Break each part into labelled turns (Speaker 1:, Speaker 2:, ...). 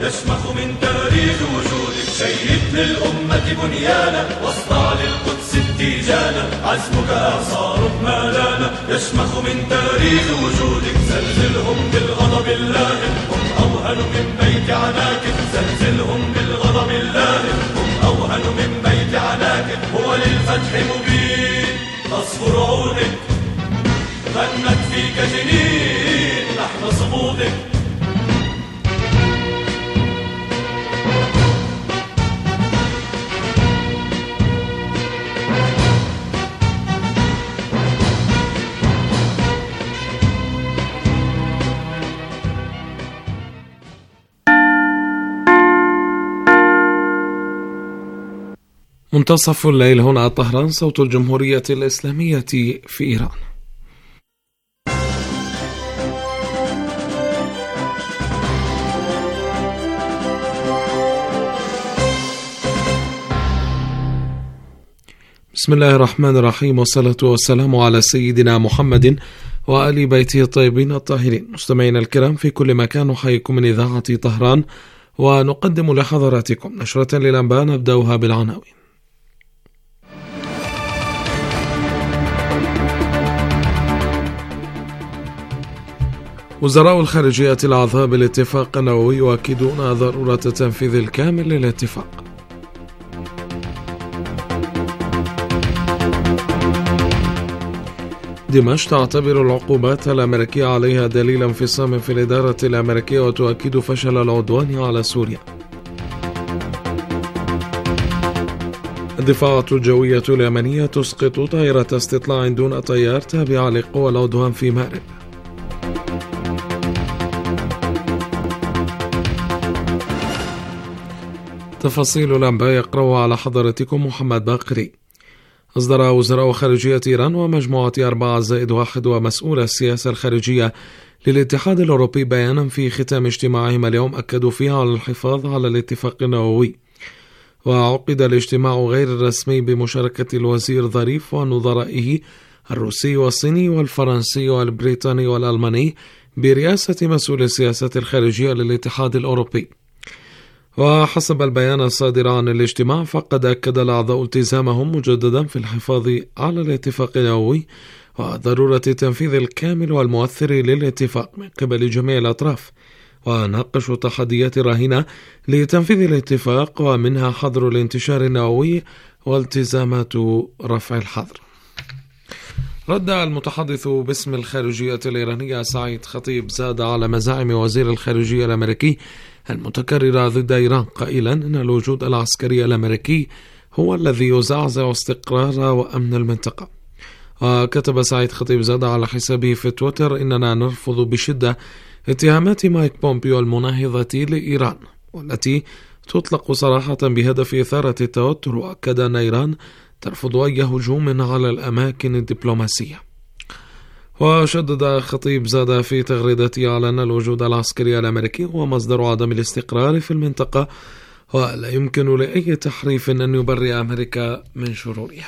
Speaker 1: يشمخ من تاريخ وجودك، شيد للأمة بنيانا، واصنع للقدس اتجانا، عزمك إعصار مالانا. يشمخ من تاريخ وجودك، زلزلهم بالغضب اللائم، هم أوهن من بيت عناك، زلزلهم بالغضب اللائم، هم أوهن من بيت عناك. هو للفتح مبين تصفر عودك، غنت فيك جنين لحن صمودك.
Speaker 2: منتصف الليل هنا طهران، صوت الجمهورية الإسلامية في إيران. بسم الله الرحمن الرحيم، والصلاة والسلام على سيدنا محمد وآل بيته الطيبين الطاهرين. مستمعينا الكرام في كل مكان، نحييكم من إذاعة طهران، ونقدم لحضراتكم نشرة للأنباء نبدأها بالعناوين. وزراء الخارجية الأعضاء بالاتفاق النووي يؤكدون ضرورة التنفيذ الكامل للاتفاق. دمشق تعتبر العقوبات الأمريكية عليها دليل انفصام في الإدارة الأمريكية، وتؤكد فشل العدوان على سوريا. الدفاعات الجوية اليمنية تسقط طائرة استطلاع دون طيار تابعة لقوى العدوان في مأرب. تفاصيل الأنباء يقرأها على حضرتكم محمد باقري. أصدر وزراء خارجية إيران ومجموعة 4+1 ومسؤول السياسة الخارجية للاتحاد الأوروبي بيانا في ختام اجتماعهم اليوم أكدوا فيه على الحفاظ على الاتفاق النووي. وعقد الاجتماع غير الرسمي بمشاركة الوزير ظريف ونظرائه الروسي والصيني والفرنسي والبريطاني والألماني برئاسة مسؤول السياسة الخارجية للاتحاد الأوروبي. وحسب البيان الصادر عن الاجتماع، فقد أكد الأعضاء التزامهم مجددا في الحفاظ على الاتفاق النووي وضرورة التنفيذ الكامل والمؤثر للاتفاق من قبل جميع الأطراف، وناقشوا التحديات الراهنة لتنفيذ الاتفاق، ومنها حظر الانتشار النووي والتزامات رفع الحظر. رد المتحدث باسم الخارجية الإيرانية سعيد خطيب زاد على مزاعم وزير الخارجية الأمريكي المتكررة ضد إيران، قائلا إن الوجود العسكري الأمريكي هو الذي يزعزع استقرار وأمن المنطقة. وكتب سعيد خطيب زاد على حسابه في تويتر: إننا نرفض بشدة اتهامات مايك بومبيو المناهضة لإيران، والتي تطلق صراحة بهدف إثارة التوتر، وأكد أن إيران ترفض أي هجوم على الأماكن الدبلوماسية. وشدد خطيب زاد في تغريدته على أن الوجود العسكري الأمريكي هو مصدر عدم الاستقرار في المنطقة، ولا يمكن لأي تحريف أن يبرئ أمريكا من شرورها.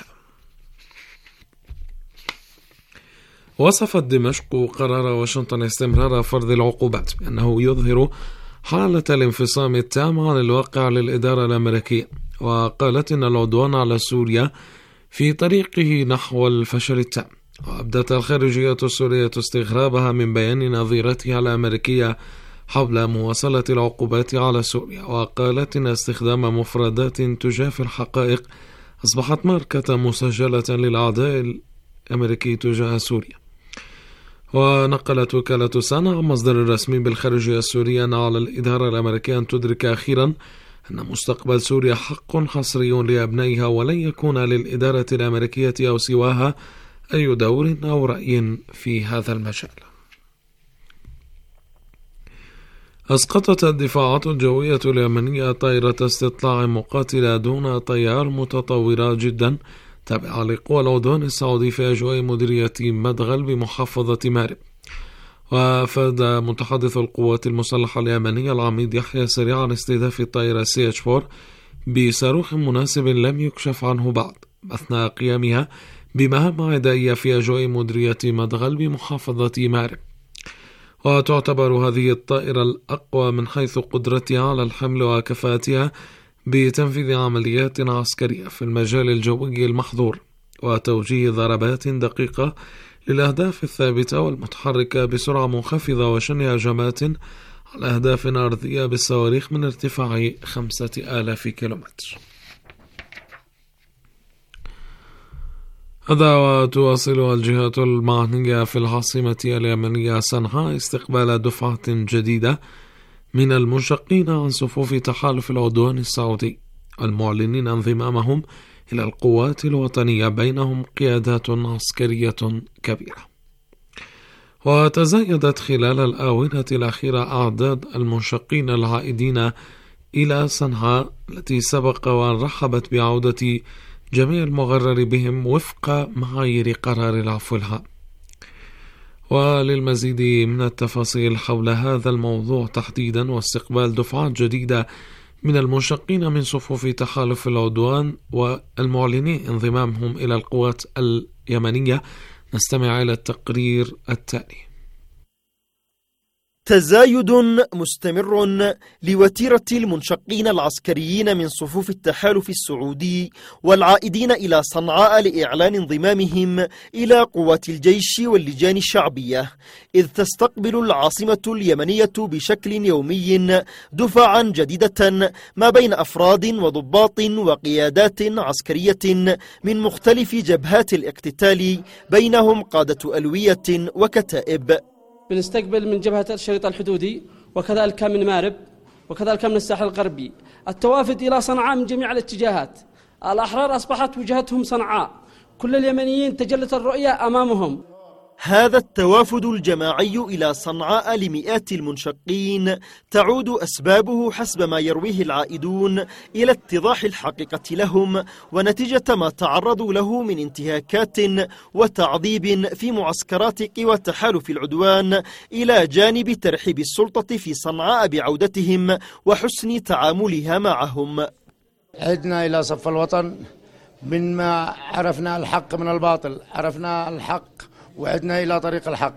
Speaker 2: وصفت دمشق قرار واشنطن استمرار فرض العقوبات بأنه يظهر حالة الانفصام التام عن الواقع للإدارة الأمريكية، وقالت إن العدوان على سوريا في طريقه نحو الفشل التام. وأبدت الخارجية السورية استغرابها من بيان نظيرتها الأمريكية حول مواصلة العقوبات على سوريا، وقالت إن استخدام مفردات تجافي الحقائق أصبحت ماركة مسجلة للأعداء الأمريكي تجاه سوريا. ونقلت وكالة سانا عن مصدر رسمي بالخارجية السورية أن على الإدارة الأمريكية أن تدرك أخيرا أن مستقبل سوريا حق حصري لأبنائها، ولن يكون للإدارة الأمريكية أو سواها أي دور أو رأي في هذا المجال. أسقطت الدفاعات الجوية اليمنية طائرة استطلاع مقاتلة دون طيار متطورة جدا تابعة لقوى العدوان السعودي في أجواء مديرية مدغل بمحافظة مأرب. وأفاد متحدث القوات المسلحة اليمنية العميد يحيى سريع عن استهداف الطائرة CH-4 بصاروخ مناسب لم يكشف عنه بعد أثناء قيامها بمهام عدائية في أجواء مديرية مدغل بمحافظة مأرب. وتعتبر هذه الطائرة الأقوى من حيث قدرتها على الحمل وكفاءتها بتنفيذ عمليات عسكرية في المجال الجوي المحظور وتوجيه ضربات دقيقة للأهداف الثابتة والمتحركة بسرعة منخفضة وشن هجمات على أهداف أرضية بالصواريخ من ارتفاع 5000 كيلومتر. هذا وتواصل الجهات المعنية في العاصمة اليمنية صنعاء استقبال دفعة جديدة من المنشقين عن صفوف تحالف العدوان السعودي المعلنين انضمامهم إلى القوات الوطنية، بينهم قيادات عسكرية كبيرة. وتزايدت خلال الآونة الأخيرة أعداد المنشقين العائدين إلى صنعاء التي سبق وأن رحبت بعودة جميع المغرر بهم وفق معايير قرار العفو العام. وللمزيد من التفاصيل حول هذا الموضوع تحديدا واستقبال دفعات جديدة من المنشقين من صفوف تحالف العدوان والمعلنين انضمامهم إلى القوات اليمنية، نستمع إلى التقرير التالي.
Speaker 3: تزايد مستمر لوتيرة المنشقين العسكريين من صفوف التحالف السعودي والعائدين إلى صنعاء لإعلان انضمامهم إلى قوات الجيش واللجان الشعبية، إذ تستقبل العاصمة اليمنية بشكل يومي دفعا جديدة ما بين أفراد وضباط وقيادات عسكرية من مختلف جبهات الاقتتال، بينهم قادة ألوية وكتائب.
Speaker 4: بنستقبل من جبهة الشريط الحدودي وكذلك من مارب وكذلك من الساحل الغربي التوافد إلى صنعاء من جميع الاتجاهات. الأحرار أصبحت وجهتهم صنعاء، كل اليمنيين تجلت الرؤية أمامهم.
Speaker 3: هذا التوافد الجماعي إلى صنعاء لمئات المنشقين تعود أسبابه حسب ما يرويه العائدون إلى اتضاح الحقيقة لهم ونتيجة ما تعرضوا له من انتهاكات وتعذيب في معسكرات قوى تحالف العدوان، إلى جانب ترحيب السلطة في صنعاء بعودتهم وحسن تعاملها معهم.
Speaker 5: عدنا إلى صف الوطن من ما عرفنا الحق من الباطل، عرفنا الحق وعدنا إلى طريق الحق،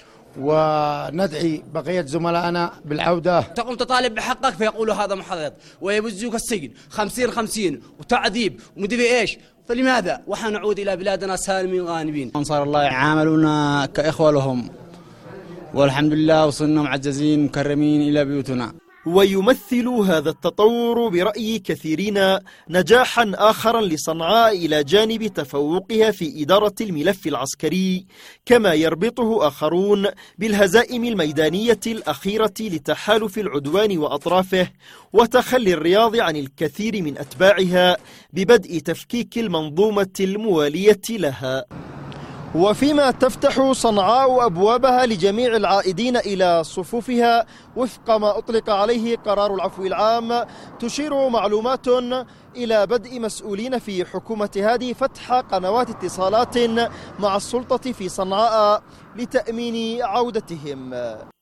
Speaker 5: وندعي بقية زملائنا بالعودة.
Speaker 6: تقوم تطالب بحقك فيقولوا هذا محرض ويبزوك السجن 50-50 وتعذيب ومدري إيش، فلماذا وحنعود إلى بلادنا سالمين غانمين؟
Speaker 7: أنصار الله يعاملونا كإخوة لهم، والحمد لله وصلنا معززين مكرمين إلى بيوتنا.
Speaker 3: ويمثل هذا التطور برأي كثيرين نجاحا آخرا لصنعاء إلى جانب تفوقها في إدارة الملف العسكري، كما يربطه آخرون بالهزائم الميدانية الأخيرة لتحالف العدوان وأطرافه وتخلي الرياض عن الكثير من أتباعها ببدء تفكيك المنظومة الموالية لها. وفيما تفتح صنعاء أبوابها لجميع العائدين إلى صفوفها وفق ما أطلق عليه قرار العفو العام، تشير معلومات إلى بدء مسؤولين في حكومة هادي فتح قنوات اتصالات مع السلطة في صنعاء لتأمين عودتهم.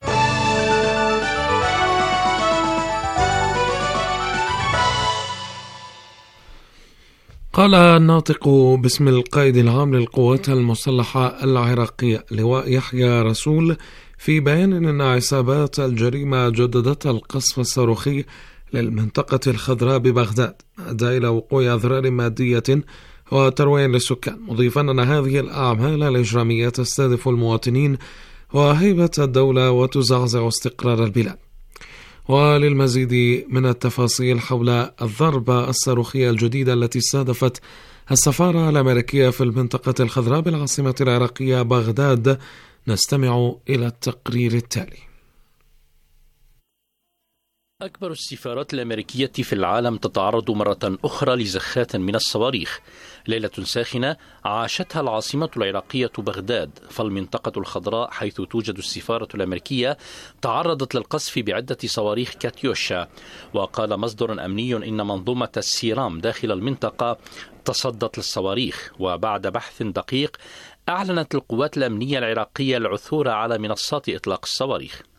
Speaker 2: قال الناطق باسم القائد العام للقوات المسلحة العراقية لواء يحيى رسول في بيان أن عصابات الجريمة جددت القصف الصاروخي للمنطقة الخضراء ببغداد، أدى إلى وقوع أضرار مادية وترويع للسكان، مضيفا أن هذه الأعمال الإجرامية تستهدف المواطنين وهيبة الدولة وتزعزع استقرار البلاد. وللمزيد من التفاصيل حول الضربة الصاروخية الجديدة التي استهدفت السفارة الأمريكية في المنطقة الخضراء بالعاصمة العراقية بغداد، نستمع إلى التقرير التالي.
Speaker 8: أكبر السفارات الأمريكية في العالم تتعرض مرة أخرى لزخات من الصواريخ. ليلة ساخنة عاشتها العاصمة العراقية بغداد، فالمنطقة الخضراء حيث توجد السفارة الأمريكية تعرضت للقصف بعدة صواريخ كاتيوشا. وقال مصدر أمني إن منظومة السيرام داخل المنطقة تصدت للصواريخ، وبعد بحث دقيق أعلنت القوات الأمنية العراقية العثور على منصات إطلاق الصواريخ.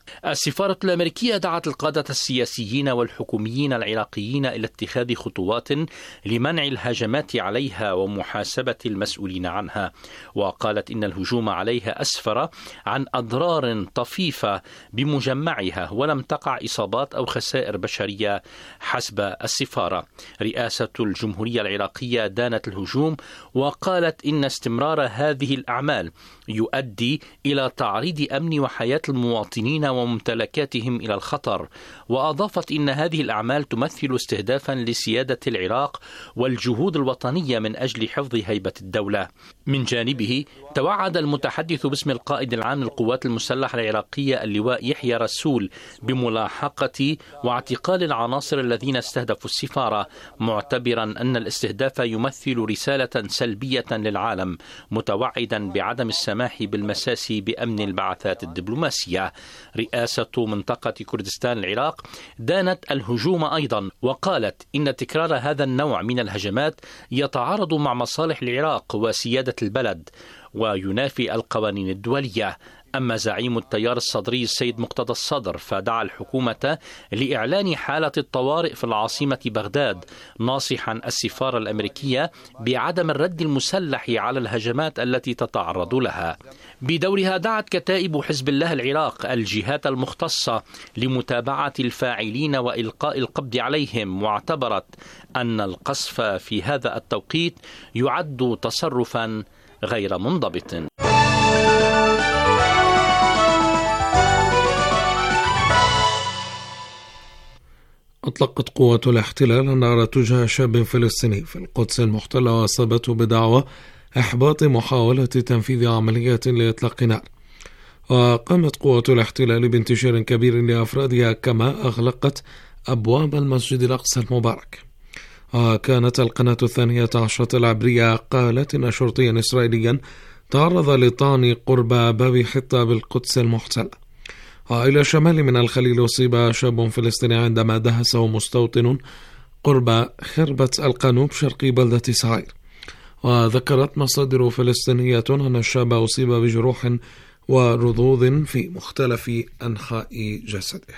Speaker 8: السفارة الأمريكية دعت القادة السياسيين والحكوميين العراقيين إلى اتخاذ خطوات لمنع الهجمات عليها ومحاسبة المسؤولين عنها، وقالت إن الهجوم عليها أسفر عن أضرار طفيفة بمجمعها ولم تقع إصابات أو خسائر بشرية حسب السفارة. رئاسة الجمهورية العراقية دانت الهجوم وقالت إن استمرار هذه الأعمال يؤدي إلى تعريض أمن وحياة المواطنين وممتلكاتهم إلى الخطر، وأضافت إن هذه الأعمال تمثل استهدافا لسيادة العراق والجهود الوطنية من أجل حفظ هيبة الدولة. من جانبه توعد المتحدث باسم القائد العام للقوات المسلحة العراقية اللواء يحيى رسول بملاحقة واعتقال العناصر الذين استهدفوا السفارة، معتبرا أن الاستهداف يمثل رسالة سلبية للعالم، متوعدا بعدم السماح بالمساس بأمن البعثات الدبلوماسية. رئاسة منطقة كردستان العراق دانت الهجوم أيضا، وقالت إن تكرار هذا النوع من الهجمات يتعارض مع مصالح العراق وسيادة البلد وينافي القوانين الدولية. أما زعيم التيار الصدري السيد مقتدى الصدر فدعا الحكومة لإعلان حالة الطوارئ في العاصمة بغداد، ناصحا السفارة الأمريكية بعدم الرد المسلح على الهجمات التي تتعرض لها. بدورها دعت كتائب حزب الله العراق الجهات المختصة لمتابعة الفاعلين وإلقاء القبض عليهم، واعتبرت أن القصف في هذا التوقيت يعد تصرفا غير منضبط.
Speaker 2: أطلقت قوة الاحتلال النار تجاه شاب فلسطيني في القدس المحتلة وأصابته بدعوى إحباط محاولة تنفيذ عملية لإطلاق نار. وقامت قوة الاحتلال بانتشار كبير لأفرادها كما أغلقت أبواب المسجد الأقصى المبارك. وكانت القناة 12 العبرية قالت إن شرطيا إسرائيليا تعرض لطعن قرب باب حطة بالقدس المحتلة. وإلى شمال من الخليل أصيب شاب فلسطيني عندما دهسه مستوطن قرب خربة القانوب شرقي بلدة سعير. وذكرت مصادر فلسطينية أن الشاب أصيب بجروح ورضوض في مختلف أنحاء جسده.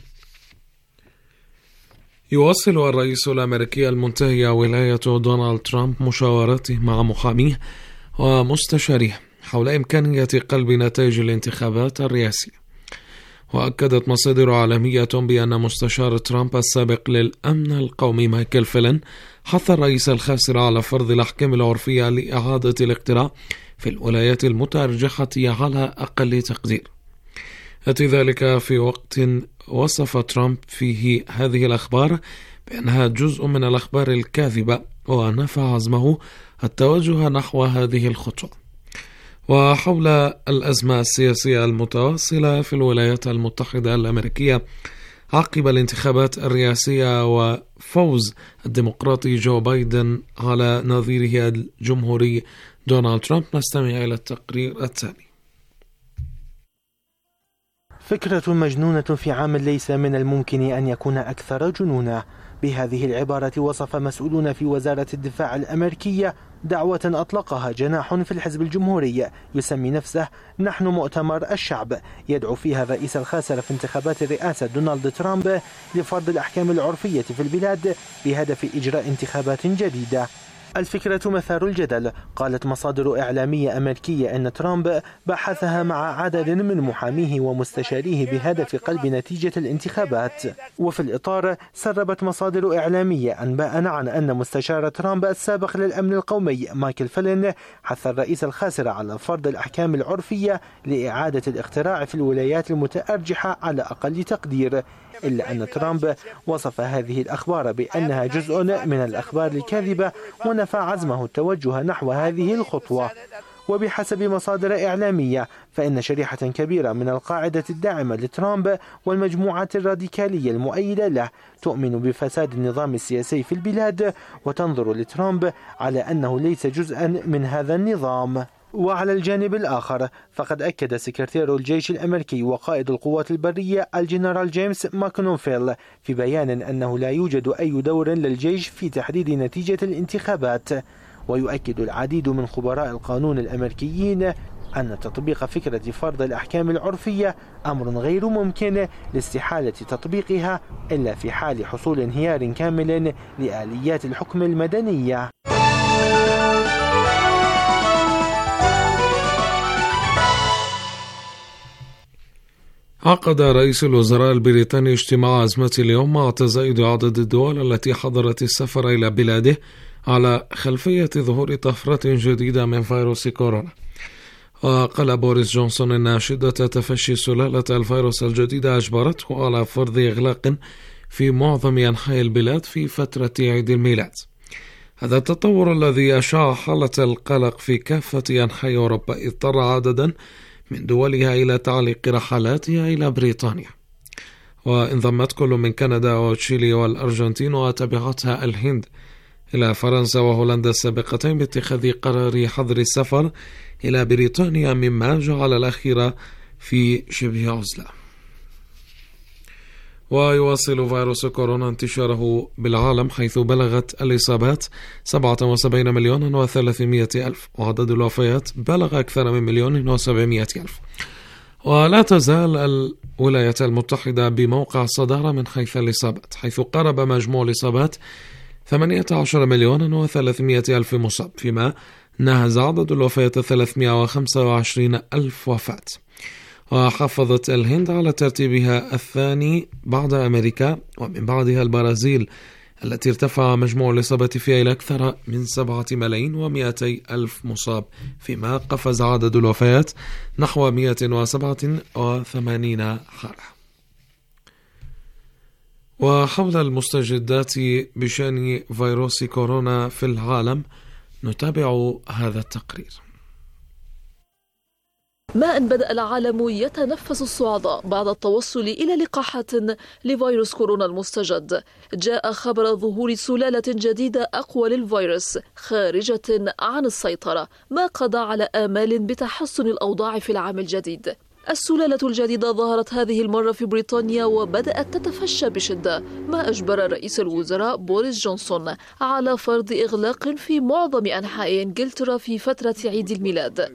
Speaker 2: يواصل الرئيس الأمريكي المنتهي ولاية دونالد ترامب مشاوراته مع محاميه ومستشاريه حول إمكانية قلب نتائج الانتخابات الرئاسية. وأكدت مصادر عالمية بأن مستشار ترامب السابق للأمن القومي مايكل فلين حث الرئيس الخاسر على فرض الأحكام العرفية لإعادة الاقتراع في الولايات المتأرجحة على أقل تقدير. يأتي ذلك في وقت وصف ترامب فيه هذه الأخبار بأنها جزء من الأخبار الكاذبة، ونفى عزمه التوجه نحو هذه الخطوة. وحول الأزمة السياسية المتواصلة في الولايات المتحدة الأمريكية عقب الانتخابات الرئاسية وفوز الديمقراطي جو بايدن على نظيره الجمهوري دونالد ترامب، نستمع إلى التقرير التالي.
Speaker 9: فكرة مجنونة في عام ليس من الممكن أن يكون أكثر جنونا. بهذه العبارة وصف مسؤولون في وزارة الدفاع الأمريكية دعوة أطلقها جناح في الحزب الجمهوري يسمي نفسه نحن مؤتمر الشعب، يدعو فيها الرئيس الخاسر في انتخابات الرئاسة دونالد ترامب لفرض الأحكام العرفية في البلاد بهدف إجراء انتخابات جديدة. الفكرة مثار الجدل. قالت مصادر إعلامية أمريكية أن ترامب بحثها مع عدد من محاميه ومستشاريه بهدف قلب نتيجة الانتخابات. وفي الإطار سربت مصادر إعلامية أنباء عن أن مستشار ترامب السابق للأمن القومي مايكل فلين حث الرئيس الخاسر على فرض الأحكام العرفية لإعادة الاقتراع في الولايات المتأرجحة على أقل تقدير، إلا أن ترامب وصف هذه الأخبار بأنها جزء من الأخبار الكاذبة ونفى عزمه التوجه نحو هذه الخطوة. وبحسب مصادر إعلامية فإن شريحة كبيرة من القاعدة الداعمة لترامب والمجموعات الراديكالية المؤيدة له تؤمن بفساد النظام السياسي في البلاد وتنظر لترامب على أنه ليس جزءا من هذا النظام. وعلى الجانب الآخر فقد أكد سكرتير الجيش الأمريكي وقائد القوات البرية الجنرال جيمس ماكونوفيل في بيان أنه لا يوجد أي دور للجيش في تحديد نتيجة الانتخابات. ويؤكد العديد من خبراء القانون الأمريكيين أن تطبيق فكرة فرض الأحكام العرفية أمر غير ممكن لاستحالة تطبيقها إلا في حال حصول انهيار كامل لآليات الحكم المدنية.
Speaker 2: عقد رئيس الوزراء البريطاني اجتماع أزمة اليوم مع تزايد عدد الدول التي حظرت السفر إلى بلاده على خلفية ظهور طفرة جديدة من فيروس كورونا. وقال بوريس جونسون أن شدة تفشي سلالة الفيروس الجديدة أجبرته على فرض إغلاق في معظم أنحاء البلاد في فترة عيد الميلاد. هذا التطور الذي أشاع حالة القلق في كافة أنحاء أوروبا اضطر عددا من دولها إلى تعليق رحلاتها إلى بريطانيا، وانضمت كل من كندا وتشيلي والأرجنتين وتبعتها الهند إلى فرنسا وهولندا السابقتين باتخاذ قرار حظر السفر إلى بريطانيا، مما جعل الأخيرة في شبه عزلة. ويواصل فيروس كورونا انتشاره بالعالم، حيث بلغت الإصابات 77,300,000 وعدد الوفيات بلغ أكثر من 1,700,000. ولا تزال الولايات المتحدة بموقع صدارة من حيث الإصابات، حيث قارب مجموع الإصابات 18,300,000 مصاب، فيما نهز عدد الوفيات 325,000 وفاة. وحافظت الهند على ترتيبها الثاني بعد أمريكا ومن بعدها البرازيل، التي ارتفع مجموع الإصابة فيها إلى أكثر من 7,200,000 مصاب، فيما قفز عدد الوفيات نحو 187 حالة. وحول المستجدات بشأن فيروس كورونا في العالم نتابع هذا التقرير.
Speaker 10: ما أن بدأ العالم يتنفس الصعداء بعد التوصل إلى لقاحات لفيروس كورونا المستجد، جاء خبر ظهور سلالة جديدة أقوى للفيروس خارجة عن السيطرة، ما قضى على آمال بتحسن الأوضاع في العام الجديد. السلالة الجديدة ظهرت هذه المرة في بريطانيا وبدأت تتفشى بشدة، ما أجبر رئيس الوزراء بوريس جونسون على فرض إغلاق في معظم أنحاء إنجلترا في فترة عيد الميلاد.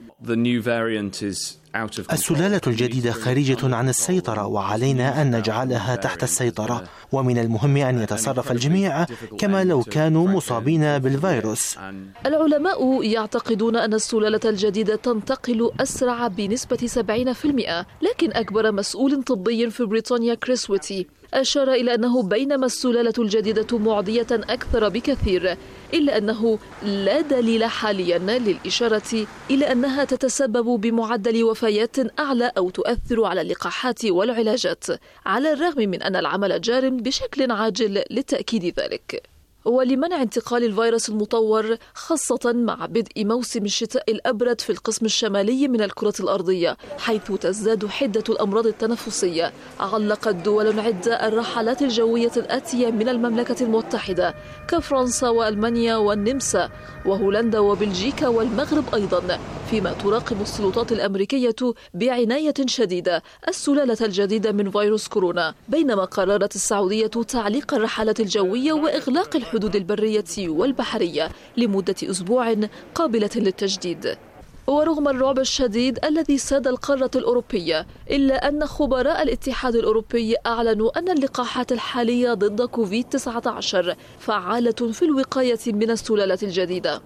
Speaker 9: السلالة الجديدة خارجة عن السيطرة، وعلينا أن نجعلها تحت السيطرة، ومن المهم أن يتصرف الجميع كما لو كانوا مصابين بالفيروس.
Speaker 10: العلماء يعتقدون أن السلالة الجديدة تنتقل أسرع بنسبة 70%، لكن أكبر مسؤول طبي في بريطانيا كريس ويتي أشار إلى أنه بينما السلالة الجديدة معدية أكثر بكثير، إلا أنه لا دليل حاليا للإشارة إلى أنها تتسبب بمعدل وفيات أعلى أو تؤثر على اللقاحات والعلاجات، على الرغم من أن العمل جار بشكل عاجل لتأكيد ذلك. ولمنع انتقال الفيروس المطور، خاصة مع بدء موسم الشتاء الأبرد في القسم الشمالي من الكرة الأرضية، حيث تزداد حدة الأمراض التنفسية، علقت دول عدة الرحلات الجوية الآتية من المملكة المتحدة كفرنسا وألمانيا والنمسا وهولندا وبلجيكا والمغرب أيضا، فيما تراقب السلطات الأمريكية بعناية شديدة السلالة الجديدة من فيروس كورونا، بينما قررت السعودية تعليق الرحلات الجوية وإغلاق الحدود البرية والبحرية لمدة أسبوع قابلة للتجديد. ورغم الرعب الشديد الذي ساد القارة الأوروبية، إلا أن خبراء الاتحاد الأوروبي أعلنوا أن اللقاحات الحالية ضد كوفيد-19 فعالة في الوقاية من السلالة الجديدة.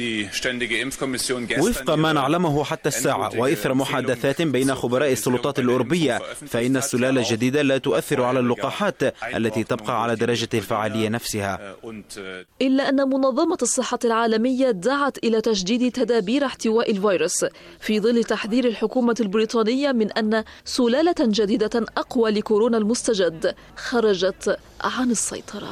Speaker 11: وفق ما نعلمه حتى الساعة وإثر محادثات بين خبراء السلطات الأوروبية، فإن السلالة الجديدة لا تؤثر على اللقاحات التي تبقى على درجة الفعالية نفسها.
Speaker 10: إلا أن منظمة الصحة العالمية دعت إلى تجديد تدابير احتواء الفيروس في ظل تحذير الحكومة البريطانية من أن سلالة جديدة أقوى لكورونا المستجد خرجت عن السيطرة.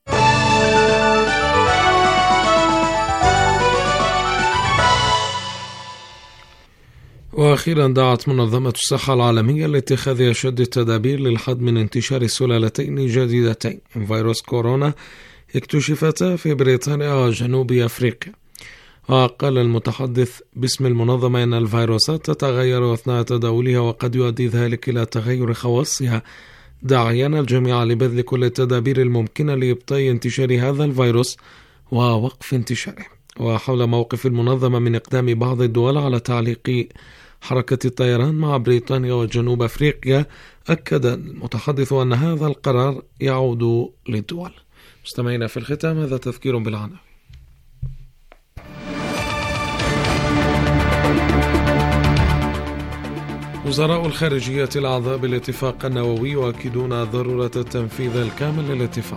Speaker 2: وأخيرا دعت منظمة الصحة العالمية لاتخاذ أشد التدابير للحد من انتشار السلالتين جديدتين من فيروس كورونا اكتشفتا في بريطانيا وجنوب أفريقيا. وقال المتحدث باسم المنظمة أن الفيروسات تتغير أثناء تداولها وقد يؤدي ذلك إلى تغير خواصها، داعيا الجميع لبذل كل التدابير الممكنة لإبطاء انتشار هذا الفيروس ووقف انتشاره. وحول موقف المنظمة من إقدام بعض الدول على تعليق حركة الطيران مع بريطانيا وجنوب أفريقيا، أكد المتحدث أن هذا القرار يعود للدول. مستمعينا، في الختام هذا تذكير بالعناوين. وزراء الخارجية الأعضاء بالاتفاق النووي يؤكدون ضرورة التنفيذ الكامل للاتفاق.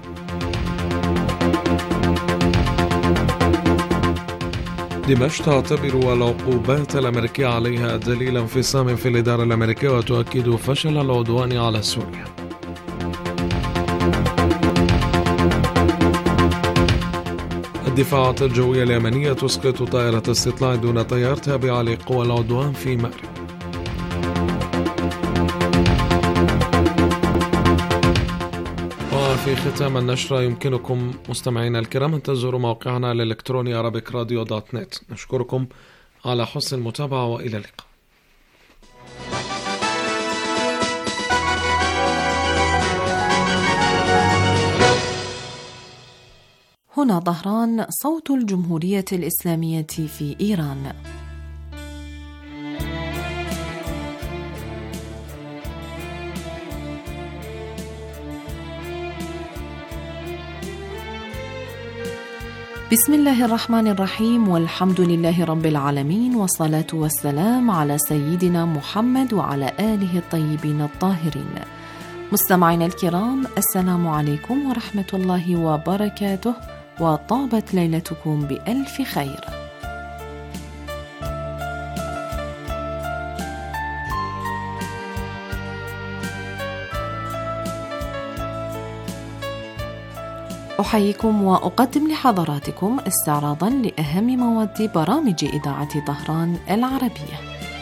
Speaker 2: دمشق تعتبر العقوبات الأمريكية عليها دليل انفصام في الإدارة الأمريكية وتؤكد فشل العدوان على سوريا. الدفاعات الجوية اليمنية تسقط طائرة استطلاع دون طيار تابعة لقوى العدوان في مأرب. وفي ختام النشرة يمكنكم مستمعينا الكرام أن تزوروا موقعنا الإلكتروني arabicradio.net. نشكركم على حسن المتابعة وإلى اللقاء.
Speaker 12: هنا طهران، صوت الجمهورية الإسلامية في إيران. بسم الله الرحمن الرحيم، والحمد لله رب العالمين، والصلاة والسلام على سيدنا محمد وعلى آله الطيبين الطاهرين. مستمعينا الكرام، السلام عليكم ورحمة الله وبركاته، وطابت ليلتكم بألف خير. أحييكم وأقدم لحضراتكم استعراضا لأهم مواد برامج إذاعة طهران العربية.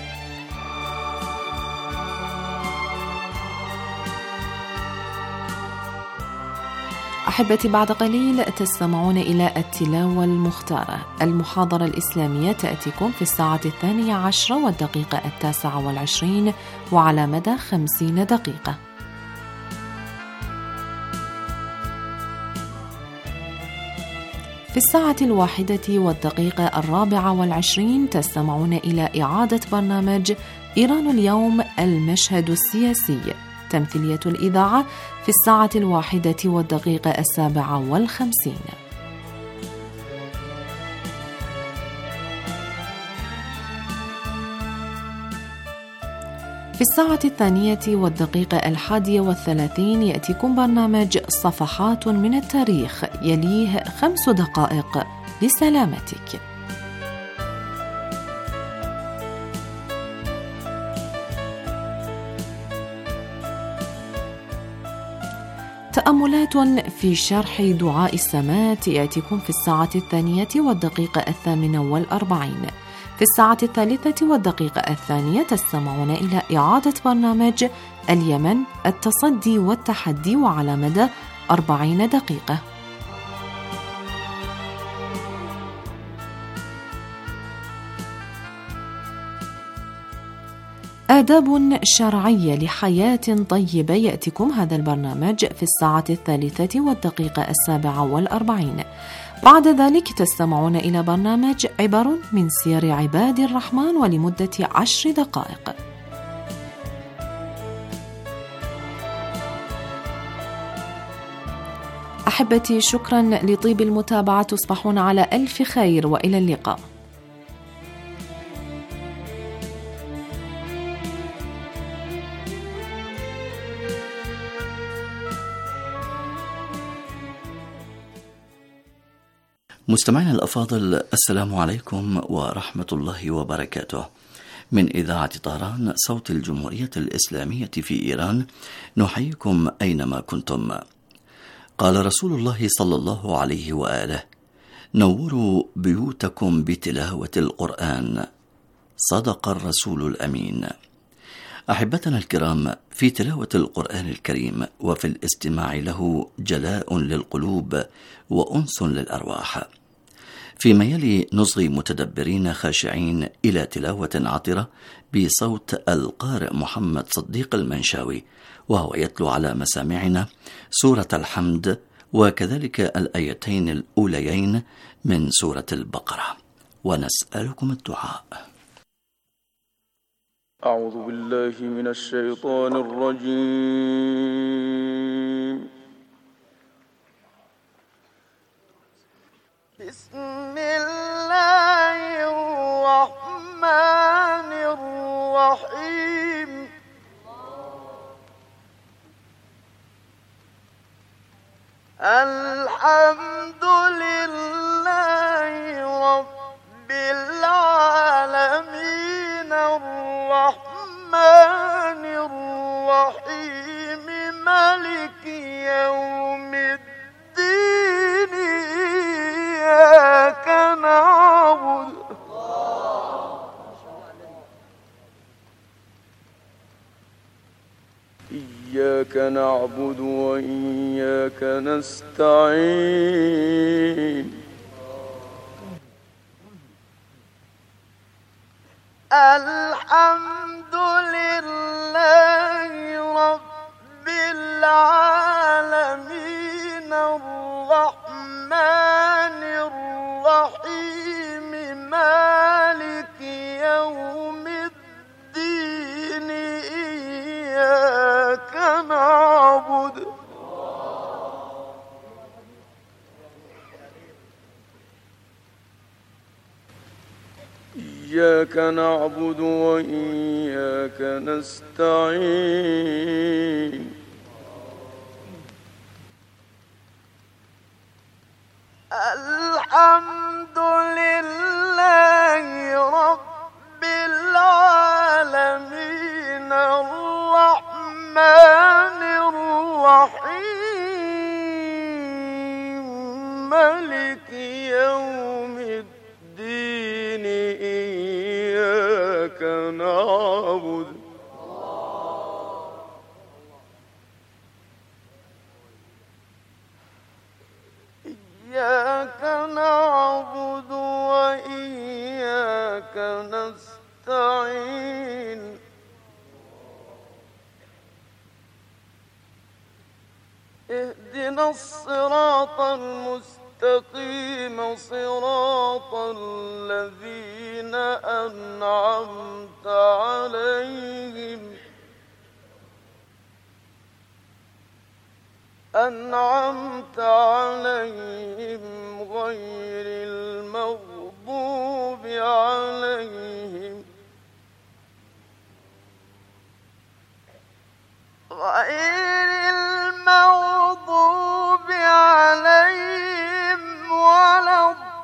Speaker 12: أحبتي، بعد قليل تستمعون إلى التلاوة المختارة. المحاضرة الإسلامية تأتيكم في الساعة 12 والدقيقة 29 وعلى مدى 50 دقيقة. في الساعة 1 والدقيقة 24 تستمعون إلى إعادة برنامج إيران اليوم، المشهد السياسي، تمثيلية الإذاعة في الساعة 1 والدقيقة 57. في الساعة 2 والدقيقة 31 يأتيكم برنامج صفحات من التاريخ، يليه 5 دقائق لسلامتك. تأملات في شرح دعاء السمات يأتيكم في الساعة 2 والدقيقة 48. في الساعة 3 والدقيقة 2 تستمعون إلى إعادة برنامج اليمن، التصدي والتحدي، وعلى مدى 40 دقيقة. آداب شرعية لحياة طيبة يأتيكم هذا البرنامج في الساعة 3 والدقيقة 47. بعد ذلك تستمعون إلى برنامج عبر من سير عباد الرحمن ولمدة 10 دقائق. أحبتي، شكرا لطيب المتابعة، تصبحون على ألف خير وإلى اللقاء.
Speaker 13: مستمعينا الأفاضل، السلام عليكم ورحمة الله وبركاته. من إذاعة طهران، صوت الجمهورية الإسلامية في إيران، نحييكم أينما كنتم. قال رسول الله صلى الله عليه وآله: نوروا بيوتكم بتلاوة القرآن. صدق الرسول الأمين. أحبتنا الكرام، في تلاوة القرآن الكريم وفي الاستماع له جلاء للقلوب وأنس للأرواح. فيما يلي نصغي متدبرين خاشعين إلى تلاوة عطرة بصوت القارئ محمد صديق المنشاوي، وهو يتلو على مسامعنا سورة الحمد وكذلك الآيتين الأوليين من سورة البقرة، ونسألكم الدعاء.
Speaker 14: أعوذ بالله من الشيطان الرجيم.
Speaker 15: بسم الله الرحمن الرحيم. الحمد لله رب العالمين الرحمن الرحيم مالك يوم الدين إياك نعبد وإياك نستعين. الحمد لله رب العالمين الرحمن الرحيم مالك يوم الدين إياك نعبد وإياك نستعين. الحمد لله رب العالمين الرحمن الرحيم مالك يوم الدين إياك نعبد وإياك نستعين. اهدنا الصراط المستقيم صراط الذين أنعمت عليهم غير المغضوب عليهم ولا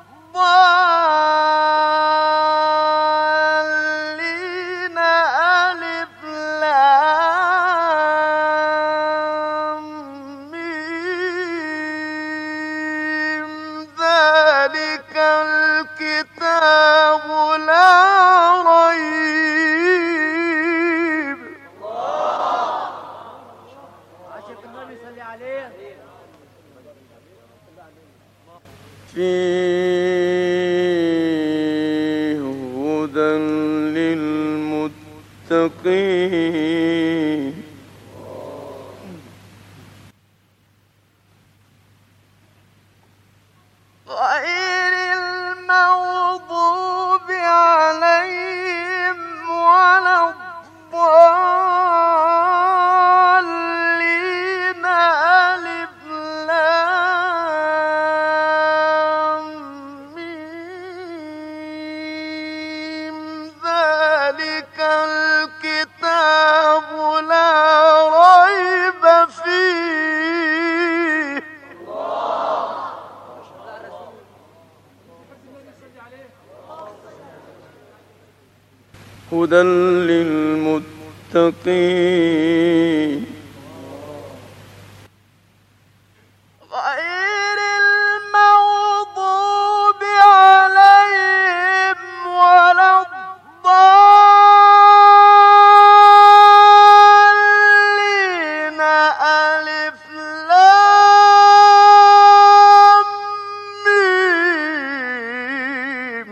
Speaker 15: الضالين. ألف لام ميم ذلك الكتاب لا ريب. فيه هدى للمتقين. غير المغضوب عليهم ولا الضالين. ألف لام ميم ذلك الكتاب لا ريب فيه. هدى للمتقين. غير المغضوب عليهم ولا الضالين. ألف لام ميم.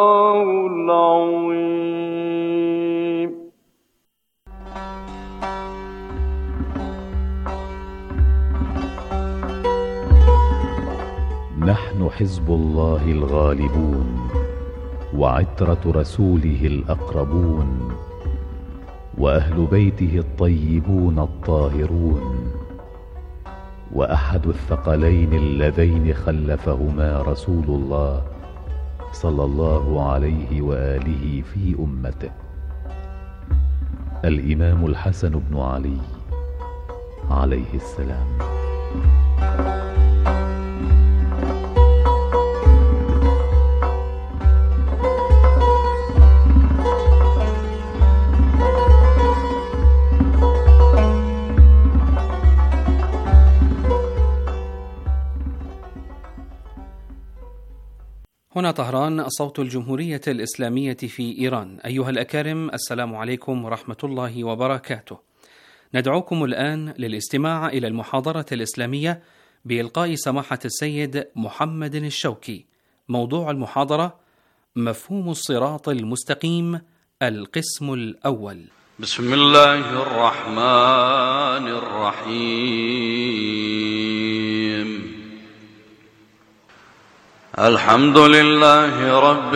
Speaker 15: الله العظيم.
Speaker 16: نحن حزب الله الغالبون، وعترة رسوله الأقربون، وأهل بيته الطيبون الطاهرون، وأحد الثقلين اللذين خلفهما رسول الله صلى الله عليه وآله في أمته، الإمام الحسن بن علي عليه السلام.
Speaker 17: هنا طهران، صوت الجمهورية الإسلامية في إيران. أيها الأكارم، السلام عليكم ورحمة الله وبركاته. ندعوكم الآن للاستماع إلى المحاضرة الإسلامية بإلقاء سماحة السيد محمد الشوكي. موضوع المحاضرة: مفهوم الصراط المستقيم، القسم الأول.
Speaker 18: بسم الله الرحمن الرحيم. الحمد لله رب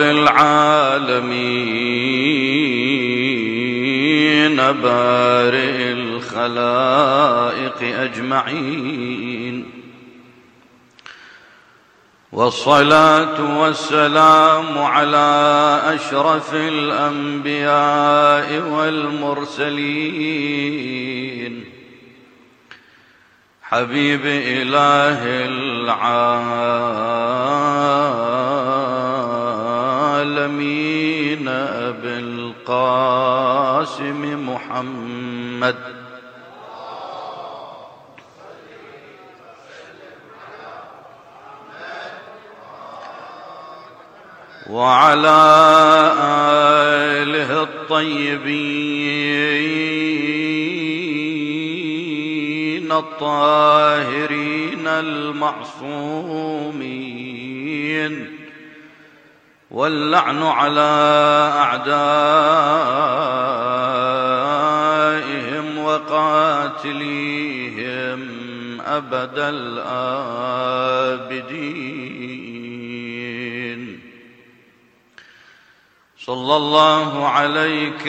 Speaker 18: العالمين، بارئ الخلائق أجمعين، والصلاة والسلام على أشرف الأنبياء والمرسلين، حبيب إله العالمين أبي القاسم محمد، وعلى آله الطيبين الطاهرين المعصومين، واللعن على أعدائهم وقاتليهم أبد الآبدين. صلى الله عليك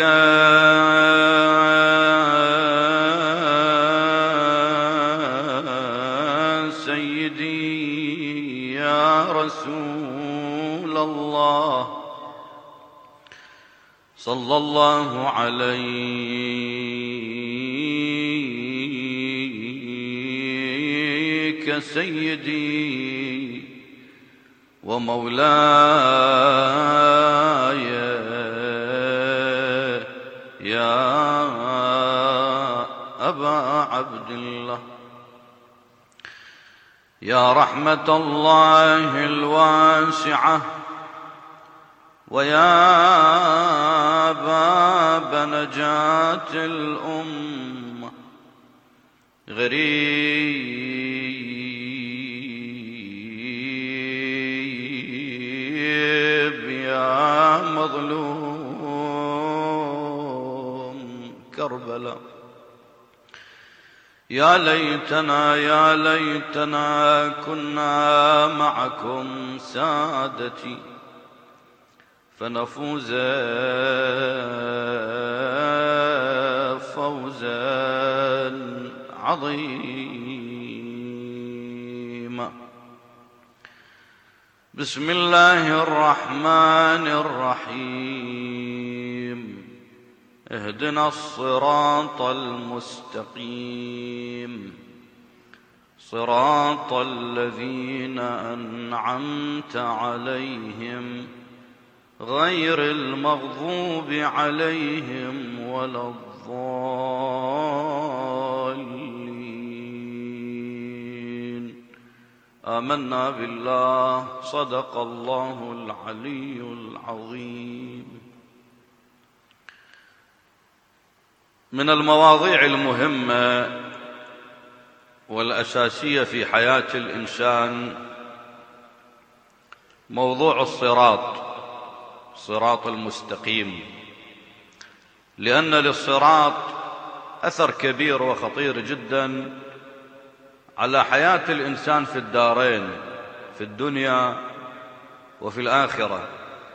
Speaker 18: سيدي يا رسول الله، صلى الله عليك سيدي ومولاي يا أبا عبد الله، يا رحمة الله الواسعة، ويا باب نجاة الأمة، غريب يا مظلوم كربلاء. يا ليتنا يا ليتنا كنا معكم سادتي، فنفوز فوزا عظيما. بسم الله الرحمن الرحيم. اهدنا الصراط المستقيم، صراط الذين أنعمت عليهم غير المغضوب عليهم ولا الضالين. آمنا بالله، صدق الله العلي العظيم. من المواضيع المهمة والأساسية في حياة الإنسان موضوع الصراط، الصراط المستقيم، لأن للصراط أثر كبير وخطير جدا على حياة الإنسان في الدارين، في الدنيا وفي الآخرة.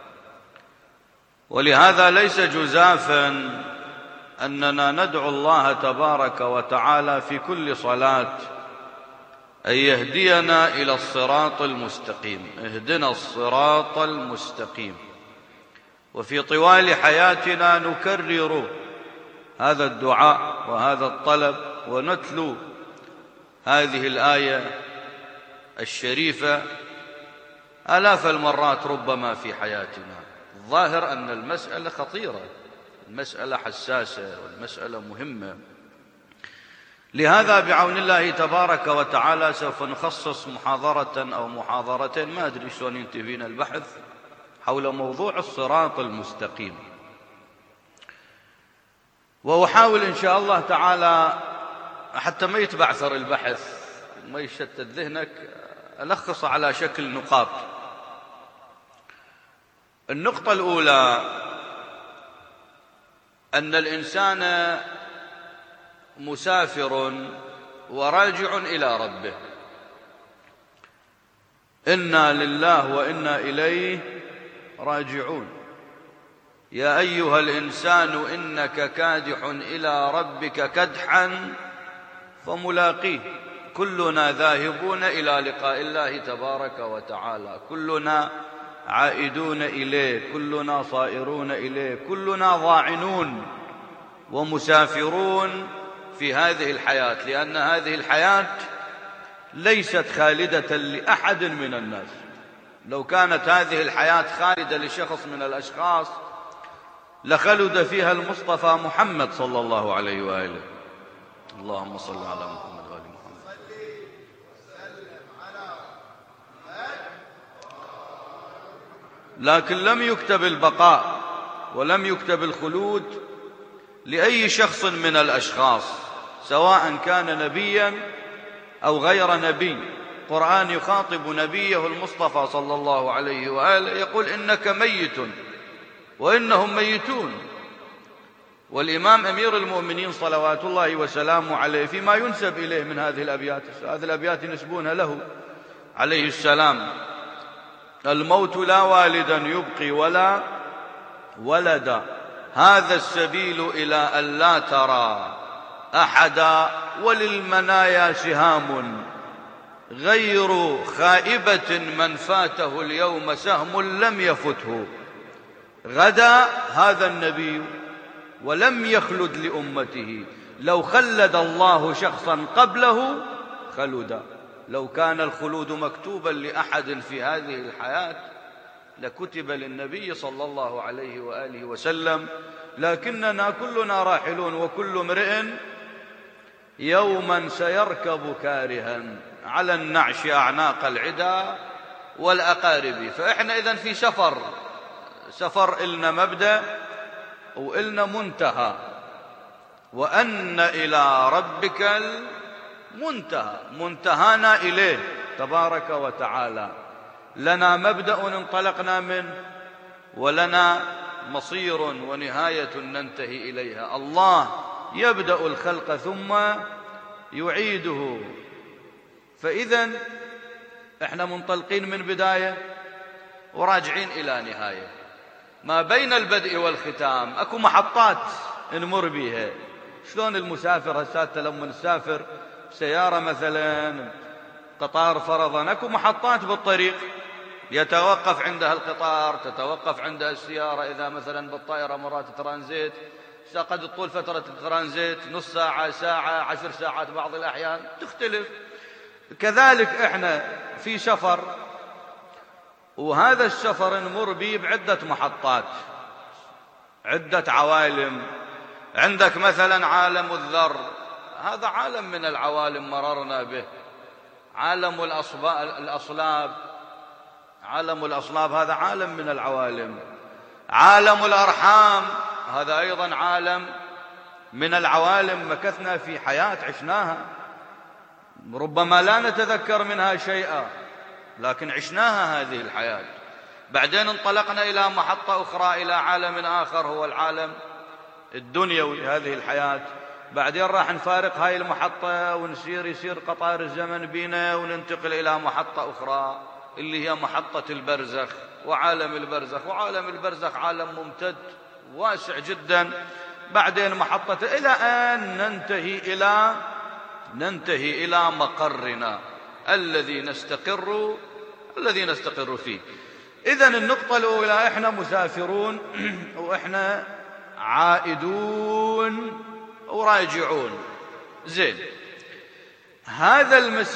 Speaker 18: ولهذا ليس جزافا أننا ندعو الله تبارك وتعالى في كل صلاة أن يهدينا إلى الصراط المستقيم، اهدنا الصراط المستقيم. وفي طوال حياتنا نكرر هذا الدعاء وهذا الطلب، ونتلو هذه الآية الشريفة آلاف المرات ربما في حياتنا. الظاهر أن المسألة خطيرة، المسألة حساسة، والمسألة مهمة. لهذا بعون الله تبارك وتعالى سوف نخصص محاضرة أو محاضرتين، ما أدري شلون ينتهي بنا البحث، حول موضوع الصراط المستقيم. وأحاول إن شاء الله تعالى حتى ما يتبعثر البحث، ما يشتت ذهنك، ألخص على شكل نقاط. النقطة الأولى أن الإنسان مسافر وراجع إلى ربه، إنا لله وإنا إليه راجعون. يا أيها الإنسان إنك كادح إلى ربك كدحا فملاقيه، كلنا ذاهبون إلى لقاء الله تبارك وتعالى، كلنا عائدون إليه، كلنا صائرون إليه، كلنا ضاعنون ومسافرون في هذه الحياة، لأن هذه الحياة ليست خالدة لأحد من الناس. لو كانت هذه الحياة خالدة لشخص من الأشخاص لخلد فيها المصطفى محمد صلى الله عليه وآله. اللهم صل على محمد وآل محمد. لكن لم يكتب البقاء ولم يكتب الخلود لأي شخص من الأشخاص، سواء كان نبيا أو غير نبي. القرآن يخاطب نبيه المصطفى صلى الله عليه وآله يقول إنك ميت وإنهم ميتون. والإمام أمير المؤمنين صلوات الله وسلامه عليه فيما ينسب إليه من هذه الأبيات، هذه الأبيات ينسبونها له عليه السلام: الموت لا والدا يبقي ولا ولدا، هذا السبيل إلى أن لا ترى أحدا، وللمنايا سهام غير خائبة، من فاته اليوم سهم لم يفته. غدا هذا النبي ولم يخلد لأمته، لو خلد الله شخصا قبله خلد. لو كان الخلود مكتوبا لأحد في هذه الحياة لكتب للنبي صلى الله عليه وآله وسلم، لكننا كلنا راحلون، وكل امرئ يوما سيركب كارها على النعش أعناق العدا والأقارب. فإحنا إذن في سفر إلنا مبدأ وإلنا منتهى، وأن إلى ربك المنتهى، منتهانا إليه تبارك وتعالى. لنا مبدأ انطلقنا منه، ولنا مصير ونهاية ننتهي إليها. الله يبدأ الخلق ثم يعيده. فإذن احنا منطلقين من بداية وراجعين إلى نهاية. ما بين البدء والختام أكو محطات نمر بيها. شلون المسافر هسات لما نسافر سيارة مثلا، قطار فرضا، أكو محطات بالطريق يتوقف عندها القطار، تتوقف عندها السيارة. إذا مثلا بالطائرة مرات ترانزيت، قد تطول فترة الترانزيت نص ساعة، ساعة، 10 ساعات، بعض الأحيان تختلف. كذلك احنا في سفر، وهذا السفر نمر به بعدة محطات، عدة عوالم. عندك مثلا عالم الذر، هذا عالم من العوالم مررنا به. عالم الأصلاب، عالم الأصلاب هذا عالم من العوالم. عالم الأرحام هذا أيضا عالم من العوالم، مكثنا في حياة عشناها، ربما لا نتذكر منها شيئا، لكن عشناها هذه الحياة. بعدين انطلقنا إلى محطة أخرى، إلى عالم آخر هو العالم الدنيوي، هذه الحياة. بعدين راح نفارق هاي المحطة يصير قطار الزمن بينا وننتقل إلى محطة أخرى اللي هي محطة البرزخ وعالم البرزخ. وعالم البرزخ عالم ممتد واسع جدا. بعدين محطة إلى أن ننتهي إلى مقرنا الذي نستقر فيه. إذن النقطة الأولى إحنا مسافرون وإحنا عائدون وراجعون. زين، هذا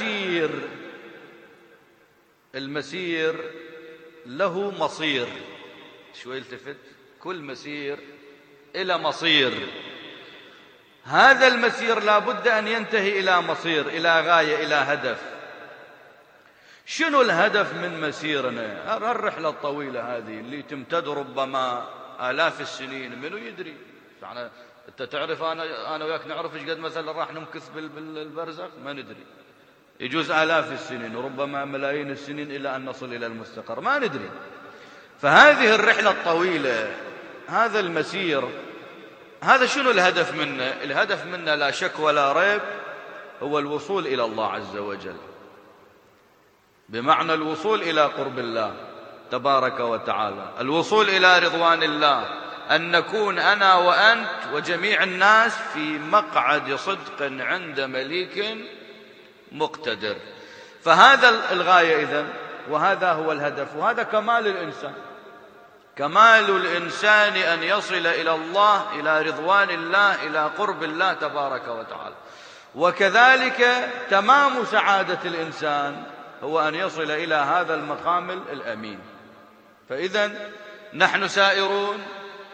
Speaker 18: المسير له مصير. شوي التفت، كل مسير إلى مصير. هذا المسير لا بد أن ينتهي إلى مصير، إلى غاية، إلى هدف. شنو الهدف من مسيرنا؟ الرحلة الطويلة هذه اللي تمتد ربما آلاف السنين، منو يدري؟ يعني أنت تعرف، أنا وياك نعرف إيش قد مثلا راح نمكث بالبرزخ؟ ما ندري. يجوز آلاف السنين وربما ملايين السنين إلى أن نصل إلى المستقر، ما ندري. فهذه الرحلة الطويلة، هذا المسير، هذا شنو الهدف منه؟ الهدف منه لا شك ولا ريب هو الوصول إلى الله عز وجل، بمعنى الوصول إلى قرب الله تبارك وتعالى، الوصول إلى رضوان الله، أن نكون أنا وأنت وجميع الناس في مقعد صدق عند مليك مقتدر. فهذا الغاية إذن، وهذا هو الهدف، وهذا كمال الإنسان. كمال الإنسان أن يصل إلى الله، إلى رضوان الله، إلى قرب الله تبارك وتعالى. وكذلك تمام سعادة الإنسان هو أن يصل إلى هذا المقام الأمين. فإذن نحن سائرون،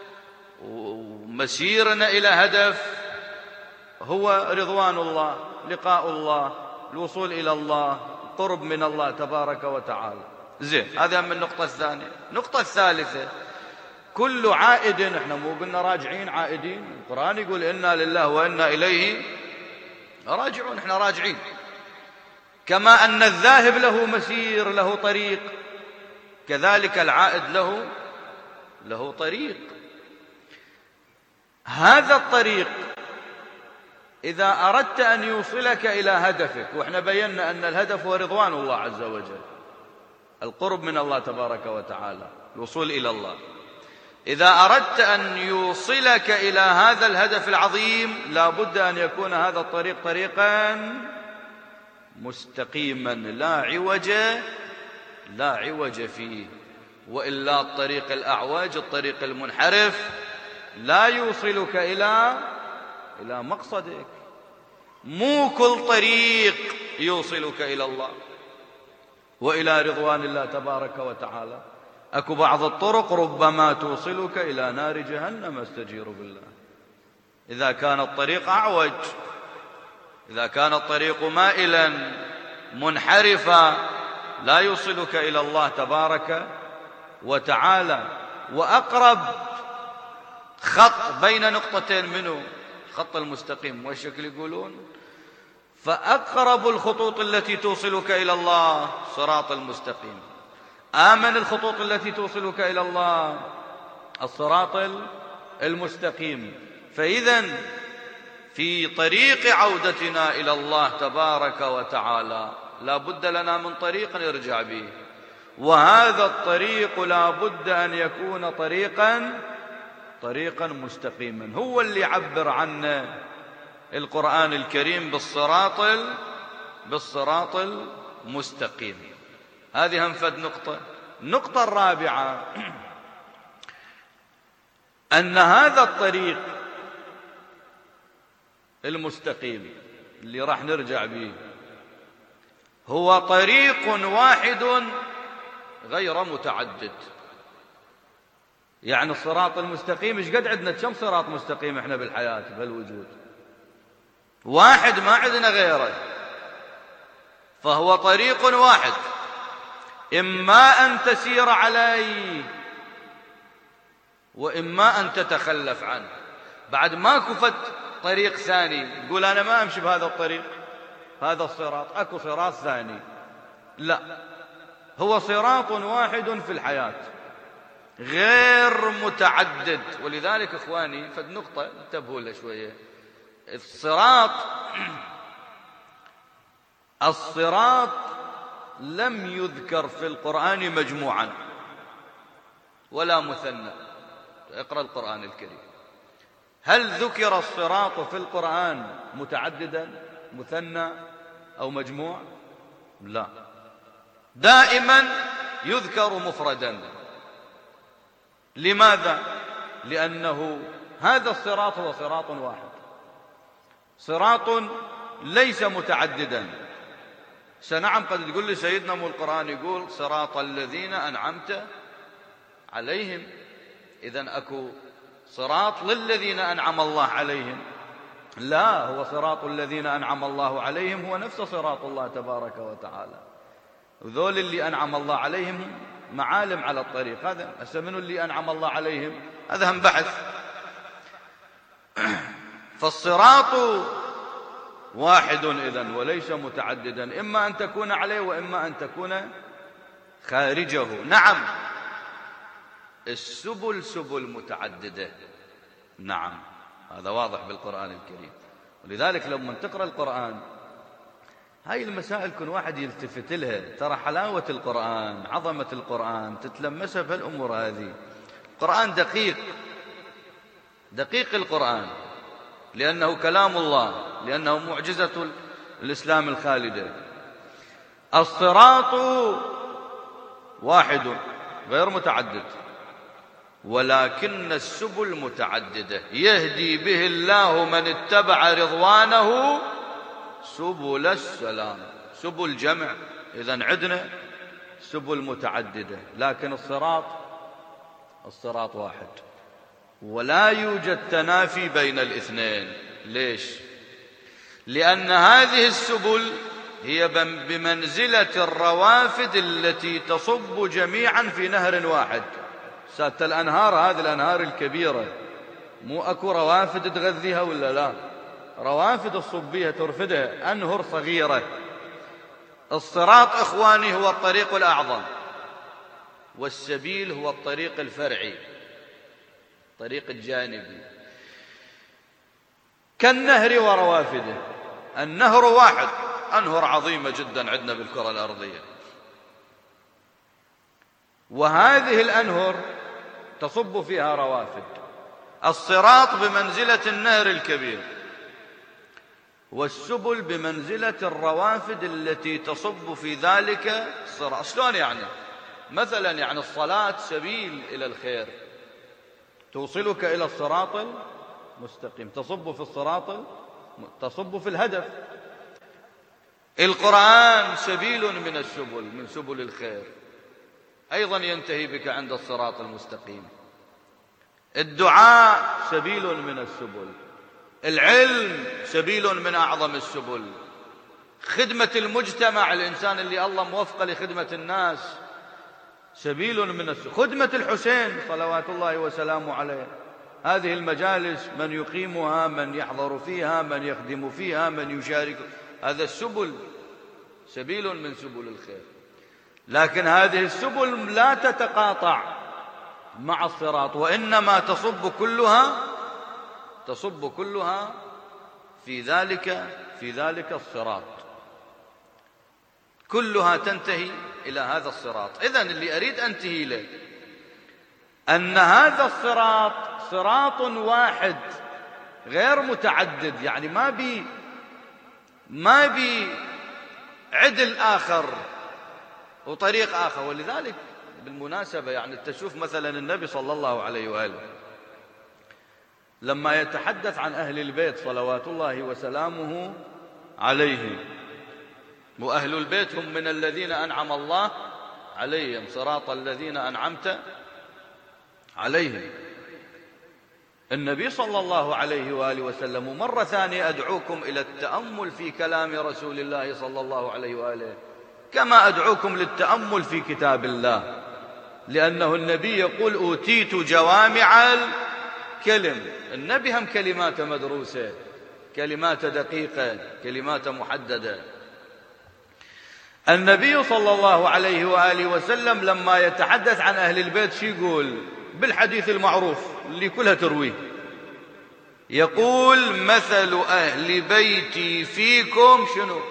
Speaker 18: ومسيرنا إلى هدف هو رضوان الله، لقاء الله، الوصول إلى الله، قرب من الله تبارك وتعالى. زين، هذا من النقطة الثانية. النقطة الثالثة، كل عائد، احنا مو قلنا راجعين عائدين؟ القرآن يقول إنا لله وإنا إليه راجعون، احنا راجعين. كما أن الذاهب له مسير، له طريق، كذلك العائد له طريق. هذا الطريق إذا أردت أن يوصلك إلى هدفك، وإحنا بينا أن الهدف هو رضوان الله عز وجل، القرب من الله تبارك وتعالى، الوصول إلى الله. إذا أردت أن يوصلك إلى هذا الهدف العظيم لا بد أن يكون هذا الطريق طريقا مستقيما لا عوج فيه، وإلا الطريق الأعوج، الطريق المنحرف لا يوصلك إلى مقصدك. مو كل طريق يوصلك إلى الله وإلى رضوان الله تبارك وتعالى. أكو بعض الطرق ربما توصلك إلى نار جهنم، استجير بالله. إذا كان الطريق أعوج، إذا كان الطريق مائلا منحرفا لا يوصلك إلى الله تبارك وتعالى. وأقرب خط بين نقطتين منه خط المستقيم، والشكل يقولون، فأقرب الخطوط التي توصلك إلى الله صراط المستقيم. آمن الخطوط التي توصلك إلى الله الصراط المستقيم. فإذن في طريق عودتنا إلى الله تبارك وتعالى لا بد لنا من طريق نرجع به، وهذا الطريق لا بد أن يكون طريقا مستقيما. هو اللي يعبر عنه القرآن الكريم بالصراط المستقيم. هذه هنفد نقطة. النقطة الرابعة أن هذا الطريق المستقيم اللي راح نرجع به هو طريق واحد غير متعدد. يعني الصراط المستقيم، ايش قد عندنا كم صراط مستقيم احنا بالحياة بالوجود؟ واحد، ما عندنا غيره. فهو طريق واحد، إما أن تسير عليه وإما أن تتخلف عنه. بعد ما كفت طريق ثاني تقول أنا ما أمشي بهذا الطريق، هذا الصراط، أكو صراط ثاني. لا، هو صراط واحد في الحياة غير متعدد. ولذلك إخواني فد نقطة انتبهوا لها شوية. الصراط لم يذكر في القرآن مجموعا ولا مثنى. اقرأ القرآن الكريم، هل ذكر الصراط في القرآن متعددا مثنى أو مجموع؟ لا، دائما يذكر مفردا. لماذا؟ لأنه هذا الصراط هو صراط واحد، صراط ليس متعددا. سنعم قد يقول لي سيدنا من القرآن يقول صراط الذين أنعمت عليهم، إذن أكو صراط للذين أنعم الله عليهم؟ لا، هو صراط الذين أنعم الله عليهم هو نفس صراط الله تبارك وتعالى. وذول اللي أنعم الله عليهم معالم على الطريق، هذا منو اللي أنعم الله عليهم؟ هذا هم بحث. فالصراط واحد إذن وليس متعددا، إما أن تكون عليه وإما أن تكون خارجه. نعم السبل سبل متعددة، نعم هذا واضح بالقرآن الكريم. ولذلك لما تقرأ القرآن هاي المسائل كل واحد يلتفت لها، ترى حلاوة القرآن، عظمة القرآن تتلمسها في الأمور هذه. القرآن دقيق القرآن، لأنه كلام الله، لأنه معجزة الإسلام الخالدة. الصراط واحد غير متعدد، ولكن السبل متعددة، يهدي به الله من اتبع رضوانه سبل السلام. سبل جمع، إذن عندنا سبل متعددة، لكن الصراط واحد، ولا يوجد تنافي بين الاثنين. ليش؟ لأن هذه السبل هي بمنزلة الروافد التي تصب جميعا في نهر واحد. سادة الأنهار، هذه الأنهار الكبيرة مو أكو روافد تغذيها ولا لا؟ روافد الصبية ترفدها، أنهر صغيرة. الصراط إخواني هو الطريق الأعظم، والسبيل هو الطريق الفرعي، الطريق الجانبي، كالنهر وروافده. النهر واحد، أنهر عظيمة جدا عندنا بالكرة الأرضية، وهذه الأنهر تصب فيها روافد. الصراط بمنزلة النهر الكبير، والسبل بمنزلة الروافد التي تصب في ذلك الصراط. شلون يعني؟ مثلا يعني الصلاة سبيل إلى الخير، توصلك إلى الصراط المستقيم، تصب في الصراط، تصب في الهدف. القرآن سبيل من السبل، من سبل الخير، أيضا ينتهي بك عند الصراط المستقيم. الدعاء سبيل من السبل، العلم سبيل من أعظم السبل، خدمة المجتمع، الإنسان اللي الله موفقه لخدمة الناس سبيل من السبل. خدمة الحسين صلوات الله وسلامه عليه، هذه المجالس من يقيمها، من يحضر فيها، من يخدم فيها، من يشارك، هذا السبل سبيل من سبل الخير. لكن هذه السبل لا تتقاطع مع الصراط، وإنما تصب كلها في ذلك الصراط، كلها تنتهي إلى هذا الصراط. إذن اللي أريد أنتهي له أن هذا الصراط صراط واحد غير متعدد، يعني ما بي عدل آخر وطريق آخر. ولذلك بالمناسبة يعني تشوف مثلا النبي صلى الله عليه وآله لما يتحدث عن أهل البيت صلوات الله وسلامه عليهم، وأهل البيت هم من الذين أنعم الله عليهم، صراط الذين أنعمت عليهم. النبي صلى الله عليه وآله وسلم مرة ثانية أدعوكم إلى التأمل في كلام رسول الله صلى الله عليه وآله، كما أدعوكم للتأمل في كتاب الله، لأنه النبي يقول أوتيت جوامع الكلم. النبي هم كلمات مدروسة، كلمات دقيقة، كلمات محددة. النبي صلى الله عليه وآله وسلم لما يتحدث عن أهل البيت شو يقول بالحديث المعروف اللي كلها ترويه؟ يقول مثل أهل بيتي فيكم شنو؟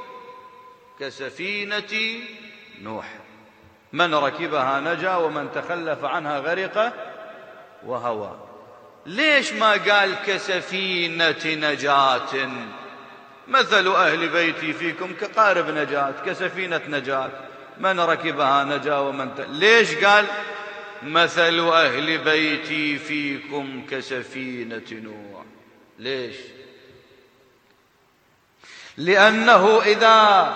Speaker 18: كسفينة نوح، من ركبها نجا ومن تخلف عنها غرق وهوى. ليش ما قال كسفينة نجاة؟ مثل أهل بيتي فيكم كقارب نجاة، كسفينة نجاة، من ركبها نجا ومن ليش قال مثل أهل بيتي فيكم كسفينة نوح؟ ليش؟ لأنه إذا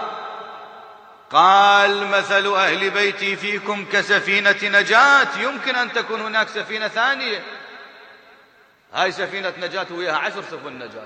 Speaker 18: قال مثل أهل بيتي فيكم كسفينة نجاة يمكن أن تكون هناك سفينة ثانية، هاي سفينة نجاة وياها 10 سفن نجاة.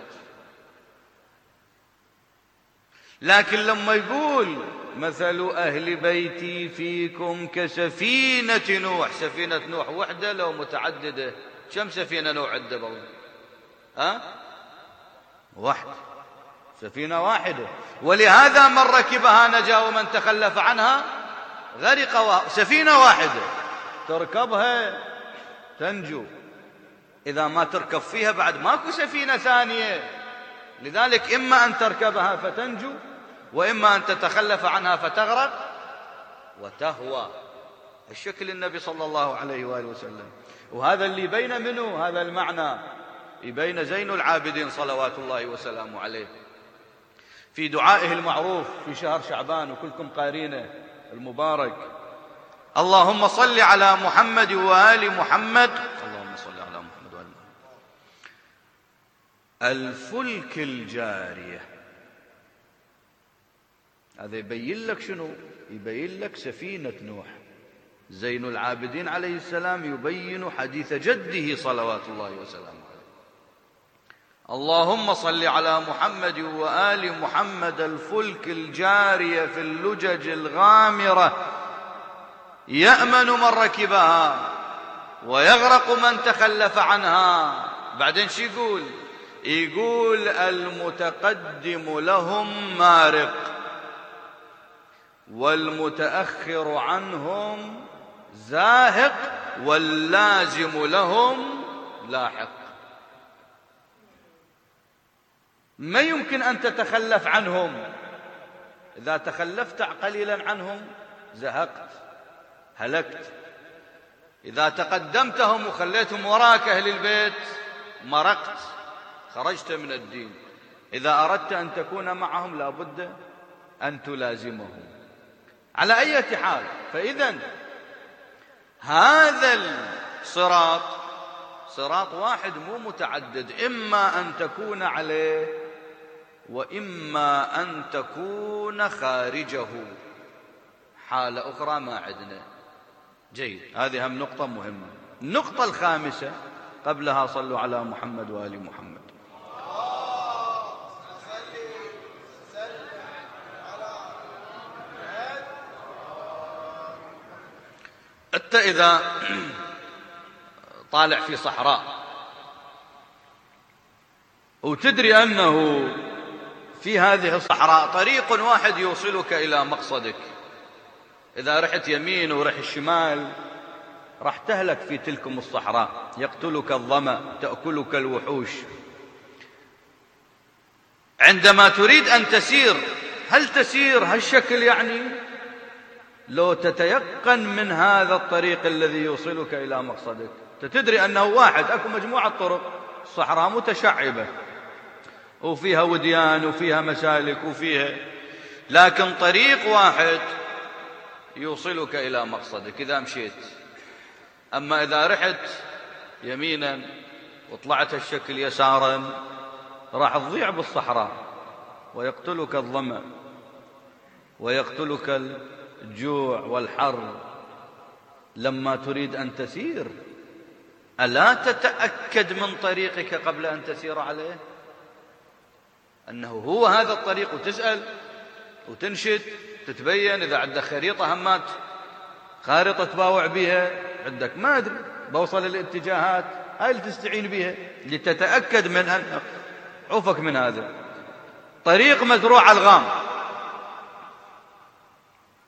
Speaker 18: لكن لما يقول مثل أهل بيتي فيكم كسفينة نوح، سفينة نوح وحدة لو متعددة؟ كم سفينة نوح عدة بقى؟ واحدة، سفينة واحدة. ولهذا من ركبها نجا ومن تخلف عنها غرق. سفينة واحدة تركبها تنجو، إذا ما تركب فيها بعد ماكو سفينة ثانية. لذلك إما أن تركبها فتنجو، وإما أن تتخلف عنها فتغرق وتهوى. الشكل النبي صلى الله عليه وآله وسلم، وهذا اللي بين منه هذا المعنى يبين زين العابدين صلوات الله وسلامه عليه في دعائه المعروف في شهر شعبان وكلكم قارينه المبارك: اللهم صل على محمد وآل محمد، اللهم صل على محمد وآل محمد. الفلك الجارية، هذا يبين لك شنو؟ يبين لك سفينة نوح. زين العابدين عليه السلام يبين حديث جده صلوات الله وسلامه عليه: اللهم صل على محمد وآل محمد الفلك الجارية في اللجج الغامرة يأمن من ركبها ويغرق من تخلف عنها. بعدين شو يقول؟ يقول المتقدم لهم مارق والمتأخر عنهم زاهق واللازم لهم لاحق. ما يمكن أن تتخلف عنهم، إذا تخلفت قليلا عنهم زهقت هلكت، إذا تقدمتهم وخليتهم وراك أهل البيت مرقت خرجت من الدين. إذا أردت أن تكون معهم لابد أن تلازمهم على أي حال. فإذا هذا الصراط صراط واحد مو متعدد، إما أن تكون عليه وإما أن تكون خارجه، حالة أخرى ما عندنا. جيد، هذه هم نقطة مهمة. النقطة الخامسة قبلها صلوا على محمد وآل محمد. أنت إذا طالع في صحراء وتدري أنه في هذه الصحراء طريق واحد يوصلك إلى مقصدك، إذا رحت يمين ورحت الشمال راح تهلك في تلكم الصحراء، يقتلك الظمأ، تأكلك الوحوش. عندما تريد أن تسير، هل تسير هالشكل يعني؟ لو تتيقن من هذا الطريق الذي يوصلك إلى مقصدك، تدري أنه واحد، أكو مجموعة طرق، الصحراء متشعبة وفيها وديان وفيها مسالك وفيها، لكن طريق واحد يوصلك إلى مقصدك إذا مشيت. أما إذا رحت يمينا وطلعت الشكل يسارا راح تضيع بالصحراء، ويقتلك الظمأ ويقتلك الجوع والحر. لما تريد أن تسير ألا تتأكد من طريقك قبل أن تسير عليه أنه هو هذا الطريق، وتسأل وتنشد تتبين. إذا عندك خريطة همات خارطة تباوع بها عندك، ما أدري بوصل الاتجاهات، هاي اللي تستعين بها لتتأكد من أن عوفك من هذا طريق مزروع الغام.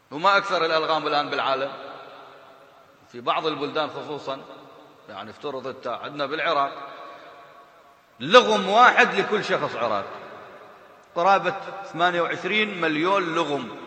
Speaker 18: وما أكثر الألغام الآن بالعالم في بعض البلدان خصوصا، يعني افترض عندنا بالعراق لغم واحد لكل شخص عراقي، قرابة 28 مليون لغم.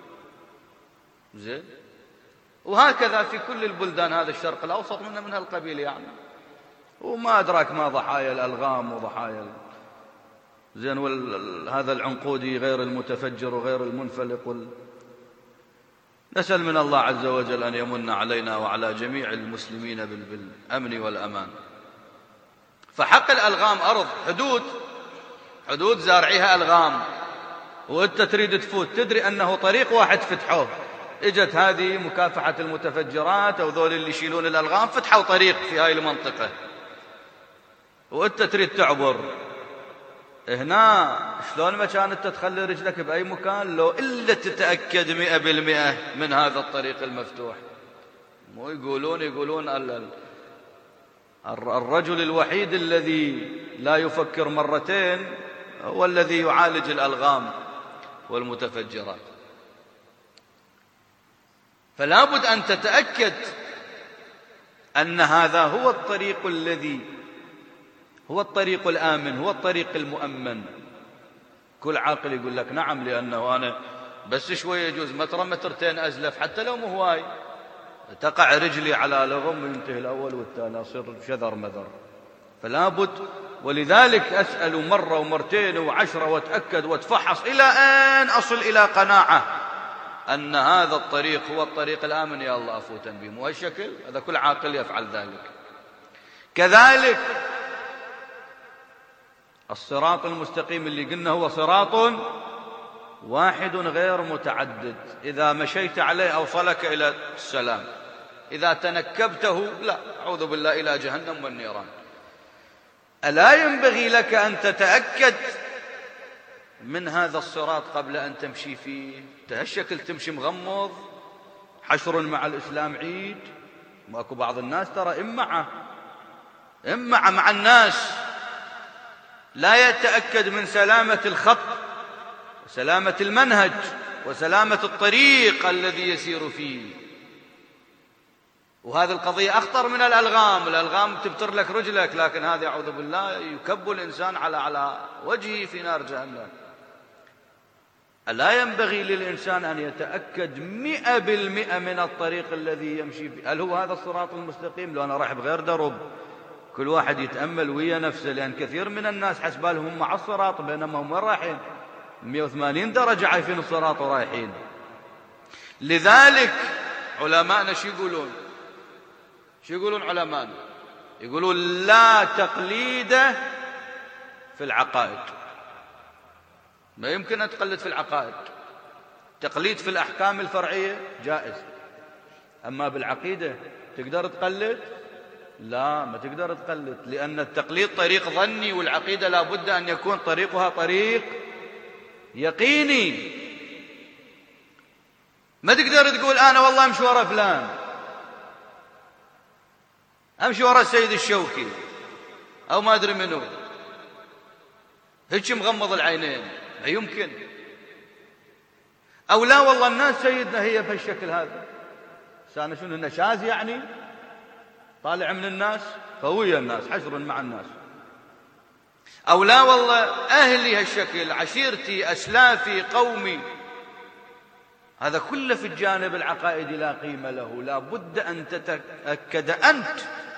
Speaker 18: زين، وهكذا في كل البلدان هذا الشرق الأوسط من هالقبيل يعني، وما أدراك ما ضحايا الألغام وضحايا زين هذا العنقودي غير المتفجر وغير المنفلق نسأل من الله عز وجل أن يمن علينا وعلى جميع المسلمين بالأمن والأمان. فحق الألغام أرض حدود زارعيها ألغام، وأنت تريد تفوت تدري أنه طريق واحد فتحوه، إجت هذه مكافحة المتفجرات أو ذول اللي يشيلون الألغام فتحوا طريق في هاي المنطقة، وأنت تريد تعبر هنا، شلون ما كانت تخلي رجلك بأي مكان لو إلا تتأكد 100% من هذا الطريق المفتوح. مو يقولون الرجل الوحيد الذي لا يفكر مرتين هو الذي يعالج الألغام والمتفجرات. فلا بد أن تتأكد أن هذا هو الطريق الذي هو الطريق الآمن، هو الطريق المؤمن. كل عاقل يقول لك نعم، لأنه أنا بس شوية يجوز متر مترتين أزلف حتى لو مو هواي، تقع رجلي على لغم وينتهي الأول والثاني أصير شذر مذر. فلا بد، ولذلك أسأل مرة ومرتين وعشرة وأتأكد وأتفحص إلى أن أصل إلى قناعة أن هذا الطريق هو الطريق الآمن، يا الله أفوتا به. مو هالشكل، هذا كل عاقل يفعل ذلك. كذلك الصراط المستقيم اللي قلنا هو صراط واحد غير متعدد، إذا مشيت عليه أوصلك إلى السلام، إذا تنكبته لا، أعوذ بالله، إلى جهنم والنيران. ألا ينبغي لك أن تتأكد من هذا الصراط قبل أن تمشي فيه؟ تهالشكل تمشي مغمض، حشر مع الإسلام عيد. ماكو بعض الناس ترى مع الناس لا يتأكد من سلامة الخط وسلامة المنهج وسلامة الطريق الذي يسير فيه. وهذه القضية أخطر من الألغام تبتر لك رجلك، لكن هذه أعوذ بالله يكب الإنسان على وجهه في نار جهنم. ألا ينبغي للإنسان أن يتأكد 100% من الطريق الذي يمشي فيه؟ هل هو هذا الصراط المستقيم؟ لو أنا رايح بغير درب، كل واحد يتأمل ويا نفسه، لأن كثير من الناس حسبالهم هم مع الصراط بينما هم وين رايحين؟ 180 درجة عايفين الصراط ورايحين. لذلك علماءنا شو يقولون علماءنا؟ يقولون لا تقليد في العقائد. ما يمكن أن تقلد في العقائد. تقليد في الأحكام الفرعية جائز، أما بالعقيدة تقدر تقلد؟ لا، ما تقدر تقلد، لأن التقليد طريق ظني، والعقيدة لا بد أن يكون طريقها طريق يقيني. ما تقدر تقول أنا والله أمشي وراء فلان، أمشي وراء السيد الشوكي أو ما أدري منه، هيك مغمض العينين، ما يمكن. أو لا والله الناس سيدنا هي بهالشكل هذا، سأنا شنو النشاز يعني طالع من الناس، فويا الناس، حشر مع الناس. أو لا والله أهلي هالشكل، عشيرتي، أسلافي، قومي. هذا كله في الجانب العقائدي لا قيمة له. لا بد أن تتأكد أنت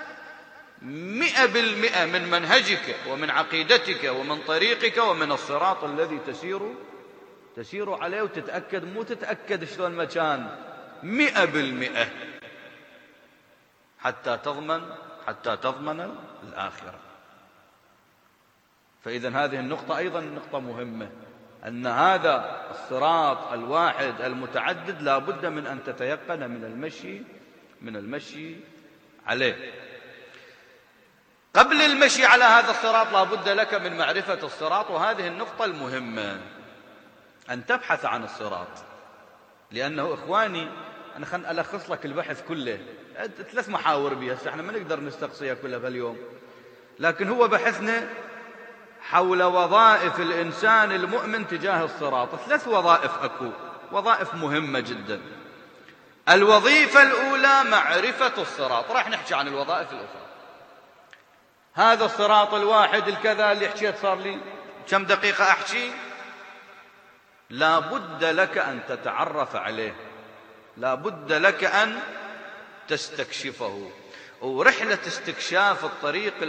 Speaker 18: 100% من منهجك ومن عقيدتك ومن طريقك ومن الصراط الذي تسير عليه، وتتأكد، مو تتأكد شلون ما كان، 100% حتى تضمن الآخرة. فإذا هذه النقطة أيضا نقطة مهمة، أن هذا الصراط الواحد المتعدد لا بد من أن تتيقن من المشي عليه. قبل المشي على هذا الصراط لا بد لك من معرفة الصراط، وهذه النقطة المهمة، أن تبحث عن الصراط. لأنه إخواني أنا خلنا ألخص لك البحث كله، 3 محاور بها، احنا ما نقدر نستقصيها كلها باليوم، لكن هو بحثنا حول وظائف الإنسان المؤمن تجاه الصراط. 3 وظائف أكو وظائف مهمة جدا. الوظيفة الأولى معرفة الصراط، راح نحكي عن الوظائف الأخرى. هذا الصراط الواحد الكذا اللي حكيت صار لي كم دقيقة أحكي، لا بد لك أن تتعرف عليه، لا بد لك أن تستكشفه. ورحلة استكشاف الطريق